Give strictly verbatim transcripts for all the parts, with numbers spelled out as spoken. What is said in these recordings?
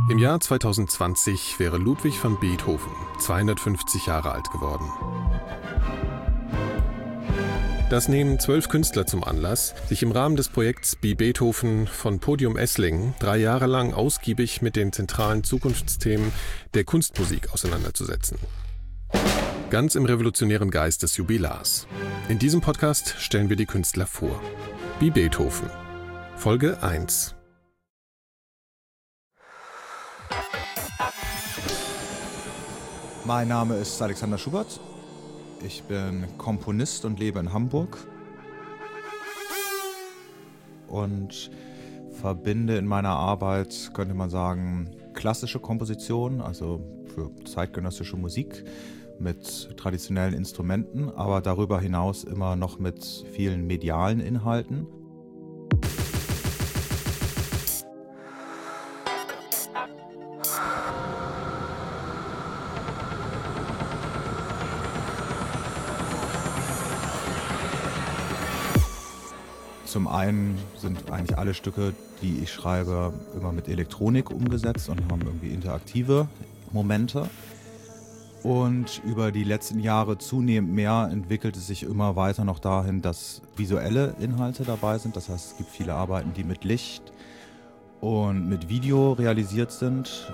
Im Jahr zweitausendzwanzig wäre Ludwig van Beethoven zweihundertfünfzig Jahre alt geworden. Das nehmen zwölf Künstler zum Anlass, sich im Rahmen des Projekts Be Beethoven von Podium Esslingen drei Jahre lang ausgiebig mit den zentralen Zukunftsthemen der Kunstmusik auseinanderzusetzen. Ganz im revolutionären Geist des Jubilars. In diesem Podcast stellen wir die Künstler vor. Be Beethoven. Folge eins. Mein Name ist Alexander Schubert. Ich bin Komponist und lebe in Hamburg und verbinde in meiner Arbeit, könnte man sagen, klassische Komposition, also für zeitgenössische Musik, mit traditionellen Instrumenten, aber darüber hinaus immer noch mit vielen medialen Inhalten. Zum einen sind eigentlich alle Stücke, die ich schreibe, immer mit Elektronik umgesetzt und haben irgendwie interaktive Momente. Und über die letzten Jahre zunehmend mehr entwickelt es sich immer weiter noch dahin, dass visuelle Inhalte dabei sind. Das heißt, es gibt viele Arbeiten, die mit Licht und mit Video realisiert sind.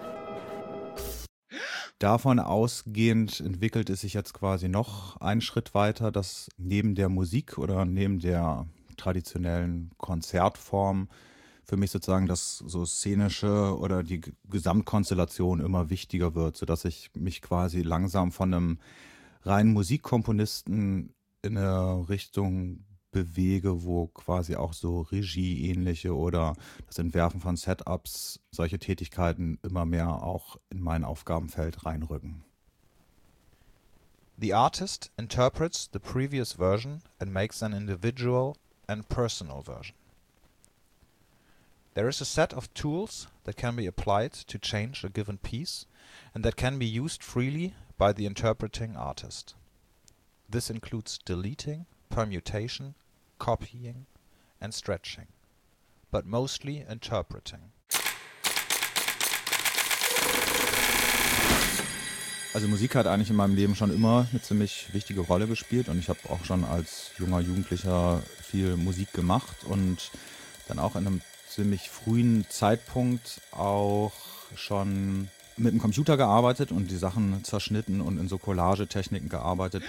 Davon ausgehend entwickelt es sich jetzt quasi noch einen Schritt weiter, dass neben der Musik oder neben der traditionellen Konzertform für mich sozusagen das so szenische oder die Gesamtkonstellation immer wichtiger wird, sodass ich mich quasi langsam von einem reinen Musikkomponisten in eine Richtung bewege, wo quasi auch so Regie-ähnliche oder das Entwerfen von Setups, solche Tätigkeiten immer mehr auch in mein Aufgabenfeld reinrücken. The artist interprets the previous version and makes an individual and personal version. There is a set of tools that can be applied to change a given piece and that can be used freely by the interpreting artist. This includes deleting, permutation, copying and stretching, but mostly interpreting. Also Musik hat eigentlich in meinem Leben schon immer eine ziemlich wichtige Rolle gespielt und ich habe auch schon als junger Jugendlicher viel Musik gemacht und dann auch in einem ziemlich frühen Zeitpunkt auch schon mit dem Computer gearbeitet und die Sachen zerschnitten und in so Collagetechniken gearbeitet.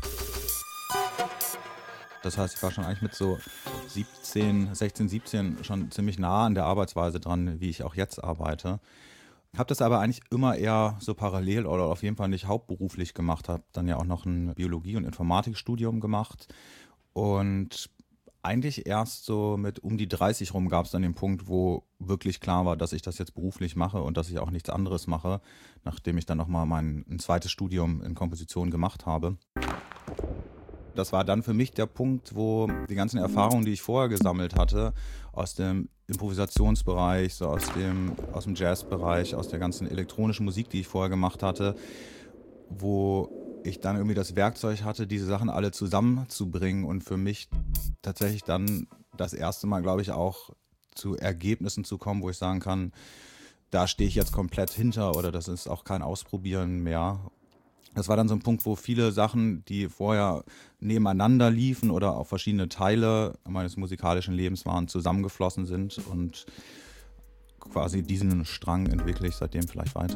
Das heißt, ich war schon eigentlich mit so siebzehn, sechzehn, siebzehn schon ziemlich nah an der Arbeitsweise dran, wie ich auch jetzt arbeite. Habe das aber eigentlich immer eher so parallel oder auf jeden Fall nicht hauptberuflich gemacht. Habe dann ja auch noch ein Biologie- und Informatikstudium gemacht und eigentlich erst so mit um die dreißig rum gab es dann den Punkt, wo wirklich klar war, dass ich das jetzt beruflich mache und dass ich auch nichts anderes mache, nachdem ich dann nochmal mein ein zweites Studium in Komposition gemacht habe. Das war dann für mich der Punkt, wo die ganzen Erfahrungen, die ich vorher gesammelt hatte, aus dem Improvisationsbereich, so aus dem, aus dem Jazzbereich, aus der ganzen elektronischen Musik, die ich vorher gemacht hatte, wo ich dann irgendwie das Werkzeug hatte, diese Sachen alle zusammenzubringen und für mich tatsächlich dann das erste Mal, glaube ich, auch zu Ergebnissen zu kommen, wo ich sagen kann, da stehe ich jetzt komplett hinter oder das ist auch kein Ausprobieren mehr. Das war dann so ein Punkt, wo viele Sachen, die vorher nebeneinander liefen oder auch verschiedene Teile meines musikalischen Lebens waren, zusammengeflossen sind und quasi diesen Strang entwickle ich seitdem vielleicht weiter.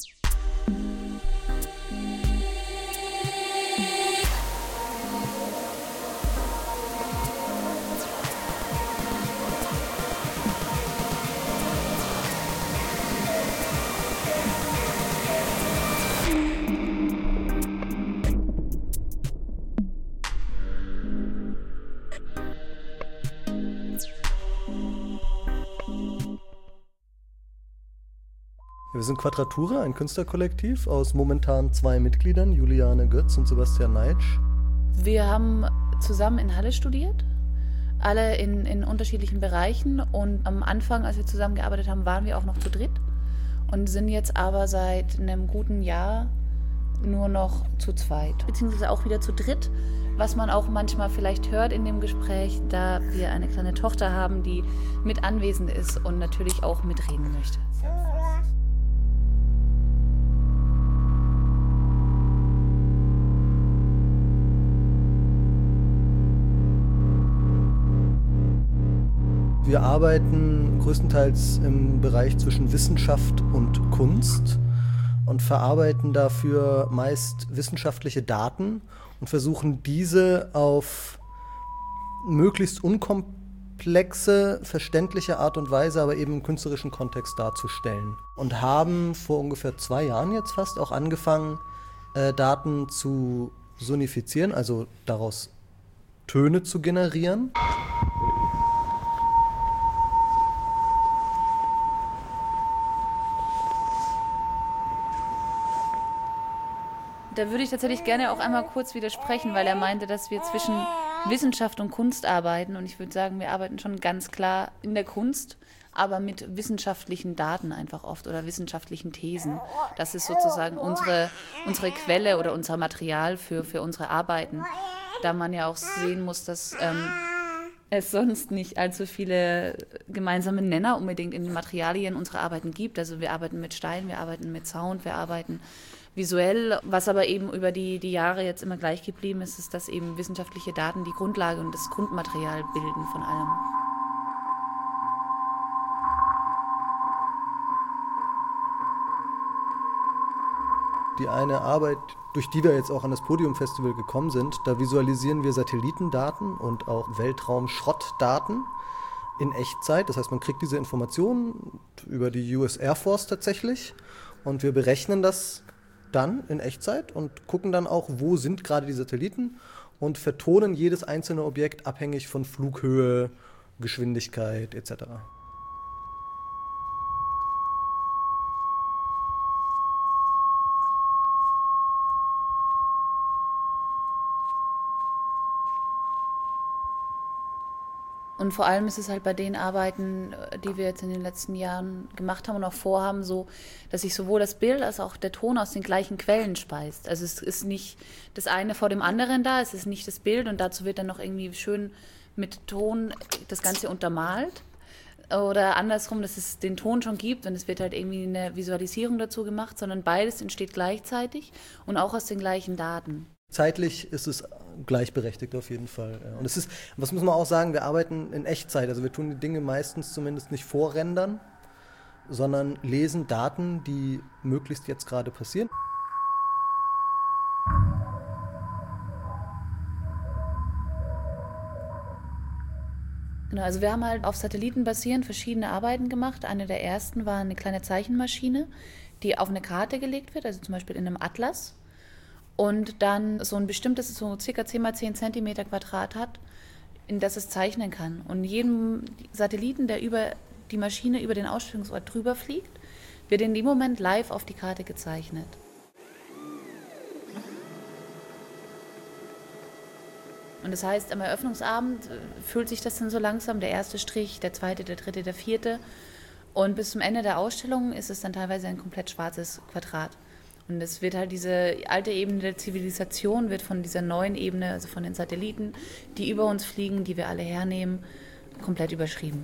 Wir sind Quadratura, ein Künstlerkollektiv aus momentan zwei Mitgliedern, Juliane Götz und Sebastian Neitsch. Wir haben zusammen in Halle studiert, alle in, in unterschiedlichen Bereichen und am Anfang, als wir zusammengearbeitet haben, waren wir auch noch zu dritt und sind jetzt aber seit einem guten Jahr nur noch zu zweit, beziehungsweise auch wieder zu dritt, was man auch manchmal vielleicht hört in dem Gespräch, da wir eine kleine Tochter haben, die mit anwesend ist und natürlich auch mitreden möchte. Wir arbeiten größtenteils im Bereich zwischen Wissenschaft und Kunst und verarbeiten dafür meist wissenschaftliche Daten und versuchen diese auf möglichst unkomplexe, verständliche Art und Weise, aber eben im künstlerischen Kontext darzustellen. Und haben vor ungefähr zwei Jahren jetzt fast auch angefangen, äh, Daten zu sonifizieren, also daraus Töne zu generieren. Da würde ich tatsächlich gerne auch einmal kurz widersprechen, weil er meinte, dass wir zwischen Wissenschaft und Kunst arbeiten. Und ich würde sagen, wir arbeiten schon ganz klar in der Kunst, aber mit wissenschaftlichen Daten einfach oft oder wissenschaftlichen Thesen. Das ist sozusagen unsere, unsere Quelle oder unser Material für, für unsere Arbeiten. Da man ja auch sehen muss, dass ähm, es sonst nicht allzu viele gemeinsame Nenner unbedingt in den Materialien unserer Arbeiten gibt. Also wir arbeiten mit Stein, wir arbeiten mit Sound, wir arbeiten visuell. Was aber eben über die, die Jahre jetzt immer gleich geblieben ist, ist, dass eben wissenschaftliche Daten die Grundlage und das Grundmaterial bilden von allem. Die eine Arbeit, durch die wir jetzt auch an das Podium-Festival gekommen sind, da visualisieren wir Satellitendaten und auch Weltraumschrottdaten in Echtzeit. Das heißt, man kriegt diese Informationen über die U S Air Force tatsächlich und wir berechnen das dann in Echtzeit und gucken dann auch, wo sind gerade die Satelliten und vertonen jedes einzelne Objekt abhängig von Flughöhe, Geschwindigkeit et cetera. Und vor allem ist es halt bei den Arbeiten, die wir jetzt in den letzten Jahren gemacht haben und auch vorhaben, so, dass sich sowohl das Bild als auch der Ton aus den gleichen Quellen speist. Also es ist nicht das eine vor dem anderen da, es ist nicht das Bild und dazu wird dann noch irgendwie schön mit Ton das Ganze untermalt. Oder andersrum, dass es den Ton schon gibt und es wird halt irgendwie eine Visualisierung dazu gemacht, sondern beides entsteht gleichzeitig und auch aus den gleichen Daten. Zeitlich ist es gleichberechtigt auf jeden Fall. Und es ist, was muss man auch sagen, wir arbeiten in Echtzeit. Also wir tun die Dinge meistens zumindest nicht vorrendern, sondern lesen Daten, die möglichst jetzt gerade passieren. Genau, also wir haben halt auf Satelliten basierend verschiedene Arbeiten gemacht. Eine der ersten war eine kleine Zeichenmaschine, die auf eine Karte gelegt wird, also zum Beispiel in einem Atlas. Und dann so ein bestimmtes, so circa zehn mal zehn Zentimeter Quadrat hat, in das es zeichnen kann. Und jedem Satelliten, der über die Maschine über den Ausstellungsort drüber fliegt, wird in dem Moment live auf die Karte gezeichnet. Und das heißt, am Eröffnungsabend füllt sich das dann so langsam, der erste Strich, der zweite, der dritte, der vierte. Und bis zum Ende der Ausstellung ist es dann teilweise ein komplett schwarzes Quadrat. Und es wird halt diese alte Ebene der Zivilisation, wird von dieser neuen Ebene, also von den Satelliten, die über uns fliegen, die wir alle hernehmen, komplett überschrieben.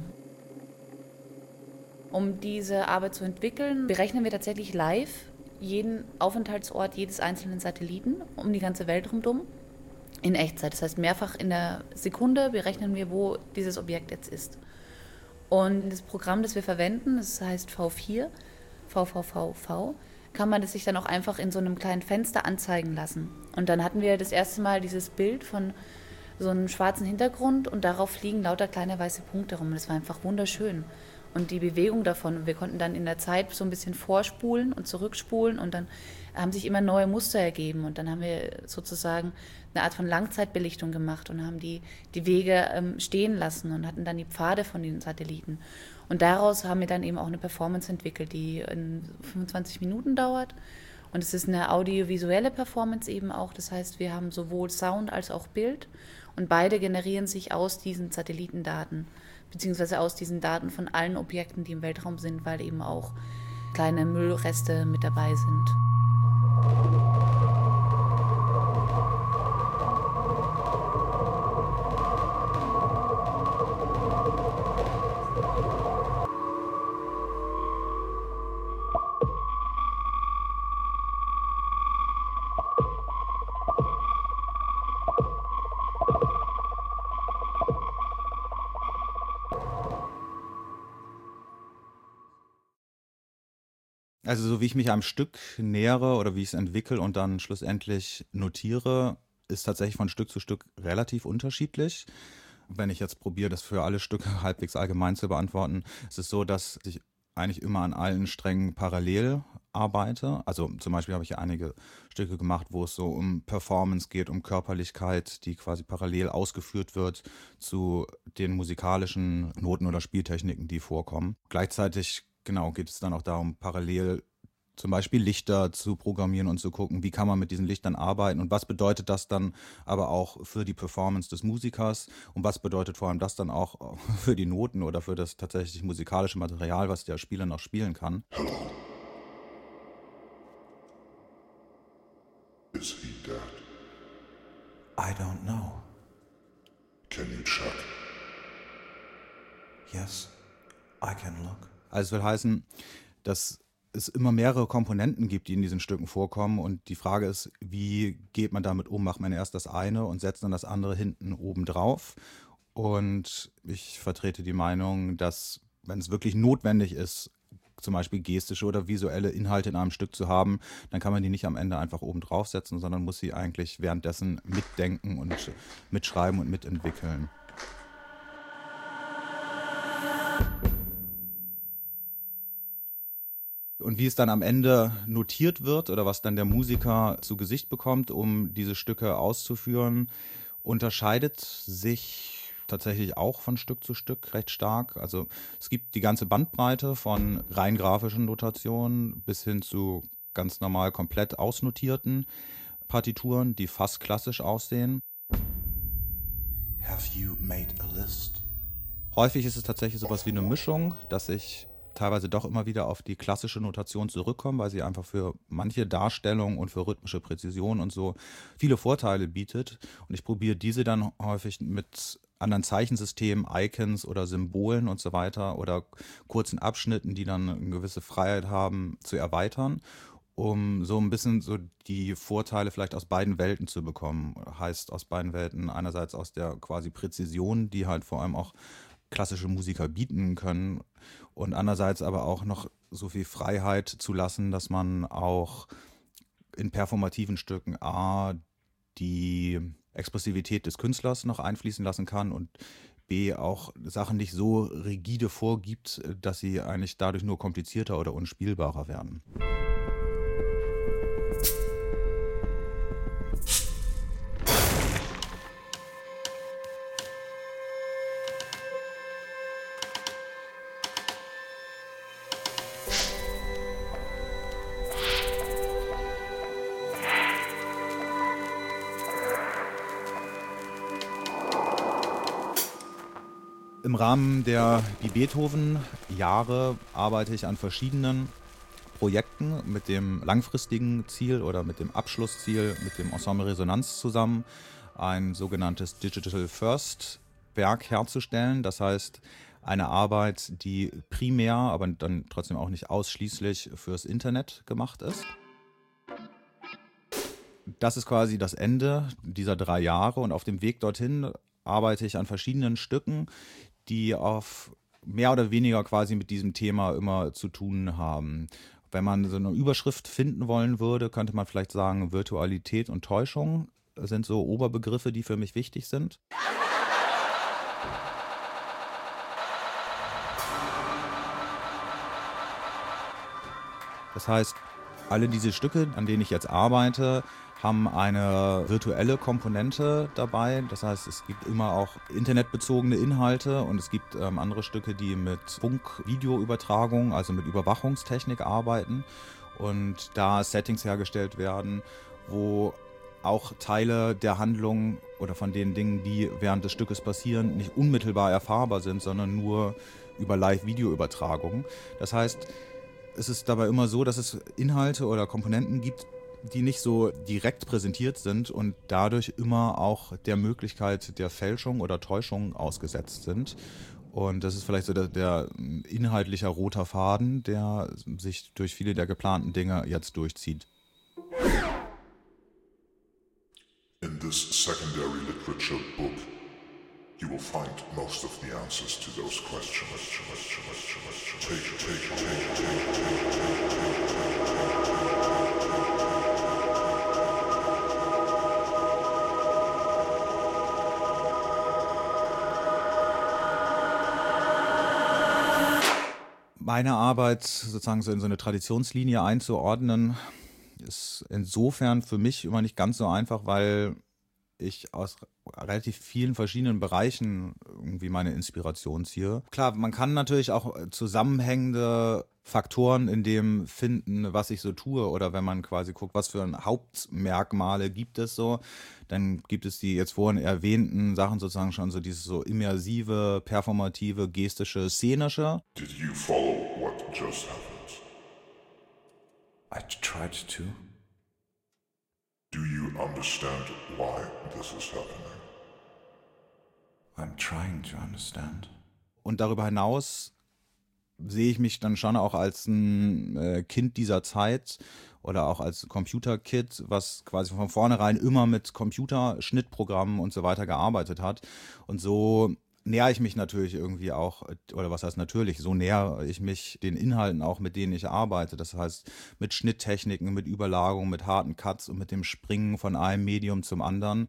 Um diese Arbeit zu entwickeln, berechnen wir tatsächlich live jeden Aufenthaltsort jedes einzelnen Satelliten um die ganze Welt rundum in Echtzeit. Das heißt, mehrfach in der Sekunde berechnen wir, wo dieses Objekt jetzt ist. Und das Programm, das wir verwenden, das heißt V vier, V V V V, kann man das sich dann auch einfach in so einem kleinen Fenster anzeigen lassen. Und dann hatten wir das erste Mal dieses Bild von so einem schwarzen Hintergrund und darauf fliegen lauter kleine weiße Punkte rum. Das war einfach wunderschön. Und die Bewegung davon, wir konnten dann in der Zeit so ein bisschen vorspulen und zurückspulen und dann haben sich immer neue Muster ergeben. Und dann haben wir sozusagen eine Art von Langzeitbelichtung gemacht und haben die, die Wege ähm, stehen lassen und hatten dann die Pfade von den Satelliten. Und daraus haben wir dann eben auch eine Performance entwickelt, die in fünfundzwanzig Minuten dauert. Und es ist eine audiovisuelle Performance eben auch. Das heißt, wir haben sowohl Sound als auch Bild. Und beide generieren sich aus diesen Satellitendaten, beziehungsweise aus diesen Daten von allen Objekten, die im Weltraum sind, weil eben auch kleine Müllreste mit dabei sind. Also so wie ich mich einem Stück nähere oder wie ich es entwickle und dann schlussendlich notiere, ist tatsächlich von Stück zu Stück relativ unterschiedlich. Wenn ich jetzt probiere, das für alle Stücke halbwegs allgemein zu beantworten, ist es so, dass ich eigentlich immer an allen Strängen parallel arbeite. Also zum Beispiel habe ich einige Stücke gemacht, wo es so um Performance geht, um Körperlichkeit, die quasi parallel ausgeführt wird zu den musikalischen Noten oder Spieltechniken, die vorkommen. Gleichzeitig, genau, geht es dann auch darum, parallel zum Beispiel Lichter zu programmieren und zu gucken, wie kann man mit diesen Lichtern arbeiten und was bedeutet das dann aber auch für die Performance des Musikers und was bedeutet vor allem das dann auch für die Noten oder für das tatsächlich musikalische Material, was der Spieler noch spielen kann. Hello. Is he dead? I don't know. Can you check? Yes, I can look. Also es will heißen, dass es immer mehrere Komponenten gibt, die in diesen Stücken vorkommen und die Frage ist, wie geht man damit um? Macht man erst das eine und setzt dann das andere hinten oben drauf? Und ich vertrete die Meinung, dass, wenn es wirklich notwendig ist, zum Beispiel gestische oder visuelle Inhalte in einem Stück zu haben, dann kann man die nicht am Ende einfach oben draufsetzen, sondern muss sie eigentlich währenddessen mitdenken und mitschreiben und mitentwickeln. Und wie es dann am Ende notiert wird oder was dann der Musiker zu Gesicht bekommt, um diese Stücke auszuführen, unterscheidet sich tatsächlich auch von Stück zu Stück recht stark. Also es gibt die ganze Bandbreite von rein grafischen Notationen bis hin zu ganz normal komplett ausnotierten Partituren, die fast klassisch aussehen. Have you made a list? Häufig ist es tatsächlich sowas wie eine Mischung, dass ich teilweise doch immer wieder auf die klassische Notation zurückkommen, weil sie einfach für manche Darstellung und für rhythmische Präzision und so viele Vorteile bietet. Und ich probiere diese dann häufig mit anderen Zeichensystemen, Icons oder Symbolen und so weiter oder kurzen Abschnitten, die dann eine gewisse Freiheit haben, zu erweitern, um so ein bisschen so die Vorteile vielleicht aus beiden Welten zu bekommen. Heißt aus beiden Welten einerseits aus der quasi Präzision, die halt vor allem auch klassische Musiker bieten können und andererseits aber auch noch so viel Freiheit zu lassen, dass man auch in performativen Stücken A, die Expressivität des Künstlers noch einfließen lassen kann und B, auch Sachen nicht so rigide vorgibt, dass sie eigentlich dadurch nur komplizierter oder unspielbarer werden. Im Rahmen der Beethoven-Jahre arbeite ich an verschiedenen Projekten mit dem langfristigen Ziel oder mit dem Abschlussziel mit dem Ensemble Resonanz zusammen, ein sogenanntes Digital First Werk herzustellen. Das heißt, eine Arbeit, die primär, aber dann trotzdem auch nicht ausschließlich fürs Internet gemacht ist. Das ist quasi das Ende dieser drei Jahre und auf dem Weg dorthin arbeite ich an verschiedenen Stücken, die auf mehr oder weniger quasi mit diesem Thema immer zu tun haben. Wenn man so eine Überschrift finden wollen würde, könnte man vielleicht sagen, Virtualität und Täuschung sind so Oberbegriffe, die für mich wichtig sind. Das heißt, alle diese Stücke, an denen ich jetzt arbeite, haben eine virtuelle Komponente dabei. Das heißt, es gibt immer auch internetbezogene Inhalte und es gibt ähm, andere Stücke, die mit Funk-Videoübertragung, also mit Überwachungstechnik arbeiten und da Settings hergestellt werden, wo auch Teile der Handlung oder von den Dingen, die während des Stückes passieren, nicht unmittelbar erfahrbar sind, sondern nur über Live-Videoübertragung. Das heißt, es ist dabei immer so, dass es Inhalte oder Komponenten gibt, die nicht so direkt präsentiert sind und dadurch immer auch der Möglichkeit der Fälschung oder Täuschung ausgesetzt sind. Und das ist vielleicht so der, der inhaltlicher roter Faden, der sich durch viele der geplanten Dinge jetzt durchzieht. In this secondary literature book, you will find most of the answers to those questions. Take, take, take, take, take, take, take. meine Arbeit sozusagen so in so eine Traditionslinie einzuordnen, ist insofern für mich immer nicht ganz so einfach, weil ich aus relativ vielen verschiedenen Bereichen irgendwie meine Inspiration ziehe. Klar, man kann natürlich auch zusammenhängende Faktoren in dem finden, was ich so tue, oder wenn man quasi guckt, was für Hauptmerkmale gibt es so, dann gibt es die jetzt vorhin erwähnten Sachen sozusagen schon, so dieses so immersive, performative, gestische, szenische. Did you follow what just happened? I tried to. Do you understand why this is happening? I'm trying to understand. Und darüber hinaus sehe ich mich dann schon auch als ein äh, Kind dieser Zeit oder auch als Computerkid, was quasi von vornherein immer mit Computerschnittprogrammen und so weiter gearbeitet hat. Und so nähere ich mich natürlich irgendwie auch, oder was heißt natürlich, so nähere ich mich den Inhalten auch, mit denen ich arbeite. Das heißt, mit Schnitttechniken, mit Überlagerung, mit harten Cuts und mit dem Springen von einem Medium zum anderen.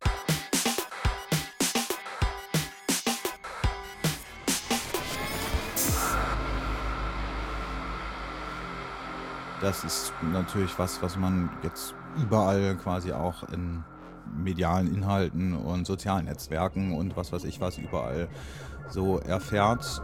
Das ist natürlich was, was man jetzt überall quasi auch in medialen Inhalten und sozialen Netzwerken und was weiß ich was überall so erfährt.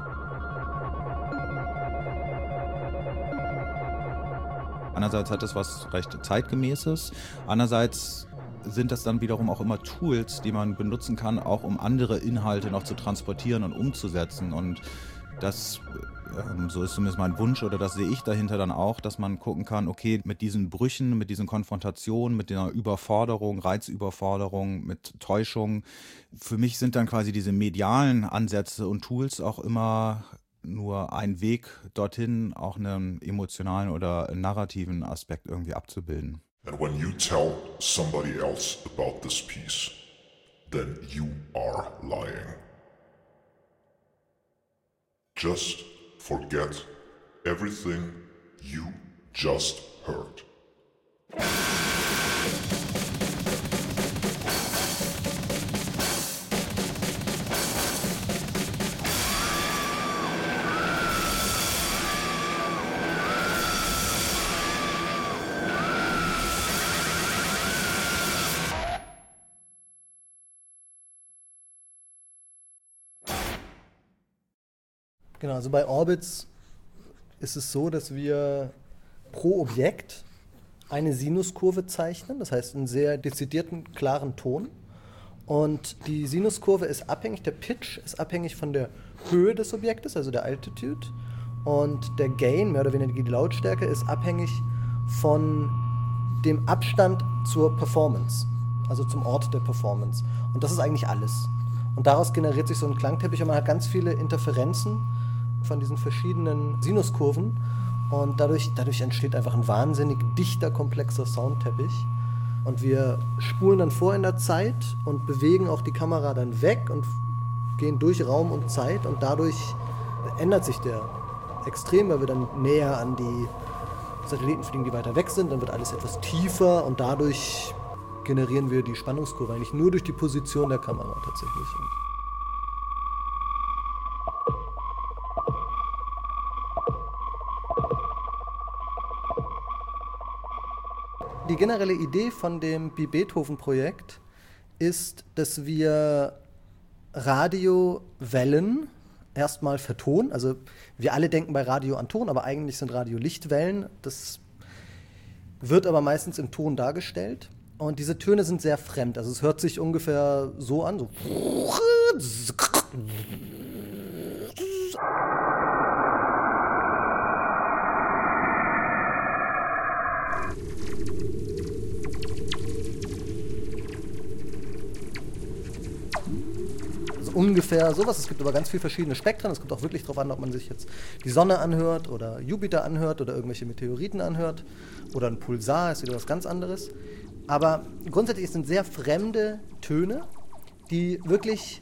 Einerseits hat es was recht Zeitgemäßes, andererseits sind das dann wiederum auch immer Tools, die man benutzen kann, auch um andere Inhalte noch zu transportieren und umzusetzen. Und das, ähm, so ist zumindest mein Wunsch, oder das sehe ich dahinter dann auch, dass man gucken kann, okay, mit diesen Brüchen, mit diesen Konfrontationen, mit der Überforderung, Reizüberforderung, mit Täuschung, für mich sind dann quasi diese medialen Ansätze und Tools auch immer nur ein Weg dorthin, auch einen emotionalen oder narrativen Aspekt irgendwie abzubilden. And when you tell somebody else about this piece, then you are lying. Just forget everything you just heard. Genau, also bei Orbits ist es so, dass wir pro Objekt eine Sinuskurve zeichnen, das heißt einen sehr dezidierten, klaren Ton. Und die Sinuskurve ist abhängig, der Pitch ist abhängig von der Höhe des Objektes, also der Altitude. Und der Gain, mehr oder weniger die Lautstärke, ist abhängig von dem Abstand zur Performance, also zum Ort der Performance. Und das ist eigentlich alles. Und daraus generiert sich so ein Klangteppich und man hat ganz viele Interferenzen von diesen verschiedenen Sinuskurven. Und dadurch, dadurch entsteht einfach ein wahnsinnig dichter, komplexer Soundteppich. Und wir spulen dann vor in der Zeit und bewegen auch die Kamera dann weg und gehen durch Raum und Zeit. Und dadurch ändert sich der extrem, weil wir dann näher an die Satelliten fliegen, die weiter weg sind. Dann wird alles etwas tiefer und dadurch generieren wir die Spannungskurve eigentlich nur durch die Position der Kamera tatsächlich. Die generelle Idee von dem Bi-Beethoven-Projekt ist, dass wir Radiowellen erstmal vertonen. Also wir alle denken bei Radio an Ton, aber eigentlich sind Radio Lichtwellen. Das wird aber meistens im Ton dargestellt. Und diese Töne sind sehr fremd. Also es hört sich ungefähr so an, so. Ungefähr sowas. Es gibt aber ganz viele verschiedene Spektren. Es kommt auch wirklich darauf an, ob man sich jetzt die Sonne anhört oder Jupiter anhört oder irgendwelche Meteoriten anhört oder ein Pulsar, ist wieder was ganz anderes. Aber grundsätzlich sind sehr fremde Töne, die wirklich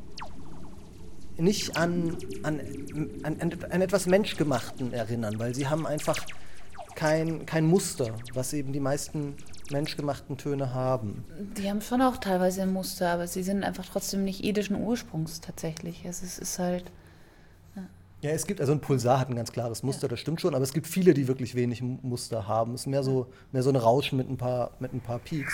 nicht an, an, an, an etwas Menschgemachten erinnern, weil sie haben einfach kein, kein Muster, was eben die meisten menschgemachten Töne haben. Die haben schon auch teilweise ein Muster, aber sie sind einfach trotzdem nicht idischen Ursprungs tatsächlich. Es ist, ist halt... Ja. Ja, es gibt, also ein Pulsar hat ein ganz klares Muster, das stimmt schon, aber es gibt viele, die wirklich wenig Muster haben. Es ist mehr so, mehr so ein Rauschen mit ein paar, mit ein paar Peaks.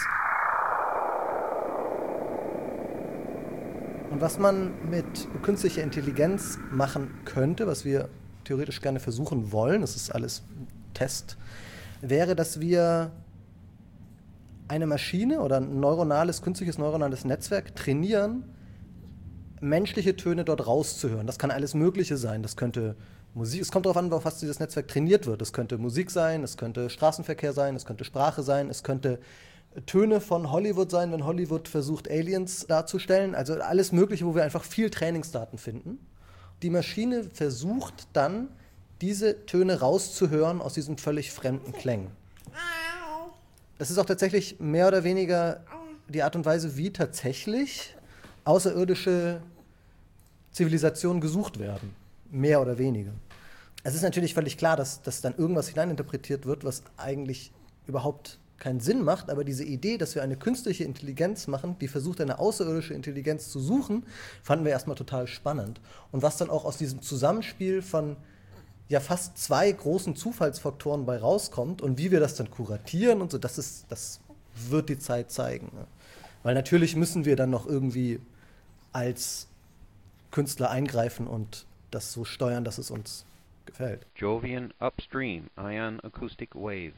Und was man mit künstlicher Intelligenz machen könnte, was wir theoretisch gerne versuchen wollen, das ist alles Test, wäre, dass wir eine Maschine oder ein neuronales, künstliches neuronales Netzwerk trainieren, menschliche Töne dort rauszuhören. Das kann alles Mögliche sein. Das könnte Musik, es kommt darauf an, auf was dieses Netzwerk trainiert wird. Es könnte Musik sein, es könnte Straßenverkehr sein, es könnte Sprache sein, es könnte Töne von Hollywood sein, wenn Hollywood versucht, Aliens darzustellen. Also alles Mögliche, wo wir einfach viel Trainingsdaten finden. Die Maschine versucht dann, diese Töne rauszuhören aus diesen völlig fremden Klängen. Es ist auch tatsächlich mehr oder weniger die Art und Weise, wie tatsächlich außerirdische Zivilisationen gesucht werden. Mehr oder weniger. Es ist natürlich völlig klar, dass, dass dann irgendwas hineininterpretiert wird, was eigentlich überhaupt keinen Sinn macht, aber diese Idee, dass wir eine künstliche Intelligenz machen, die versucht, eine außerirdische Intelligenz zu suchen, fanden wir erstmal total spannend. Und was dann auch aus diesem Zusammenspiel von ja fast zwei großen Zufallsfaktoren bei rauskommt und wie wir das dann kuratieren und so, das ist, das wird die Zeit zeigen. Ne? Weil natürlich müssen wir dann noch irgendwie als Künstler eingreifen und das so steuern, dass es uns gefällt. Jovian Upstream Ion Acoustic Waves.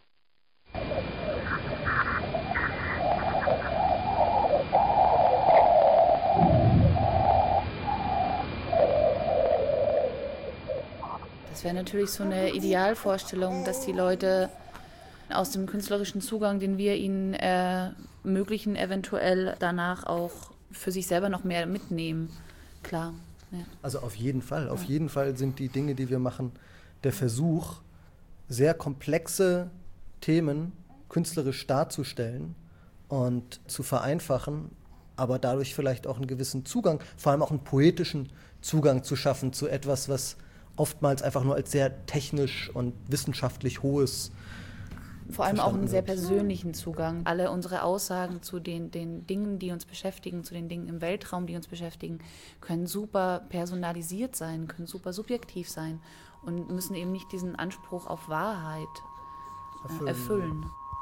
Das wäre natürlich so eine Idealvorstellung, dass die Leute aus dem künstlerischen Zugang, den wir ihnen ermöglichen, eventuell danach auch für sich selber noch mehr mitnehmen. Klar. Ja. Also auf jeden Fall. Auf ja. jeden Fall sind die Dinge, die wir machen, der Versuch, sehr komplexe Themen künstlerisch darzustellen und zu vereinfachen, aber dadurch vielleicht auch einen gewissen Zugang, vor allem auch einen poetischen Zugang zu schaffen zu etwas, was oftmals einfach nur als sehr technisch und wissenschaftlich hohes vor allem auch einen sehr persönlichen Zugang. Alle unsere Aussagen zu den, den Dingen, die uns beschäftigen, zu den Dingen im Weltraum, die uns beschäftigen, können super personalisiert sein, können super subjektiv sein und müssen eben nicht diesen Anspruch auf Wahrheit äh, erfüllen. erfüllen.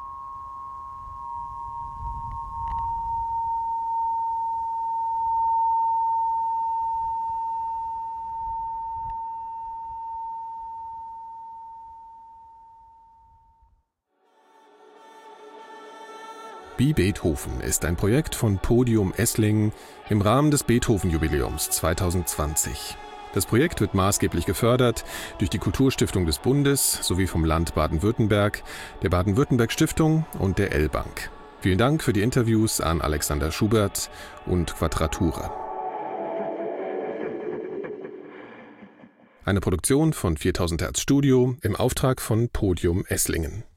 Be Beethoven ist ein Projekt von Podium Esslingen im Rahmen des Beethoven-Jubiläums zwanzig zwanzig. Das Projekt wird maßgeblich gefördert durch die Kulturstiftung des Bundes sowie vom Land Baden-Württemberg, der Baden-Württemberg-Stiftung und der L-Bank. Vielen Dank für die Interviews an Alexander Schubert und Quadratura. Eine Produktion von viertausend Hertz Studio im Auftrag von Podium Esslingen.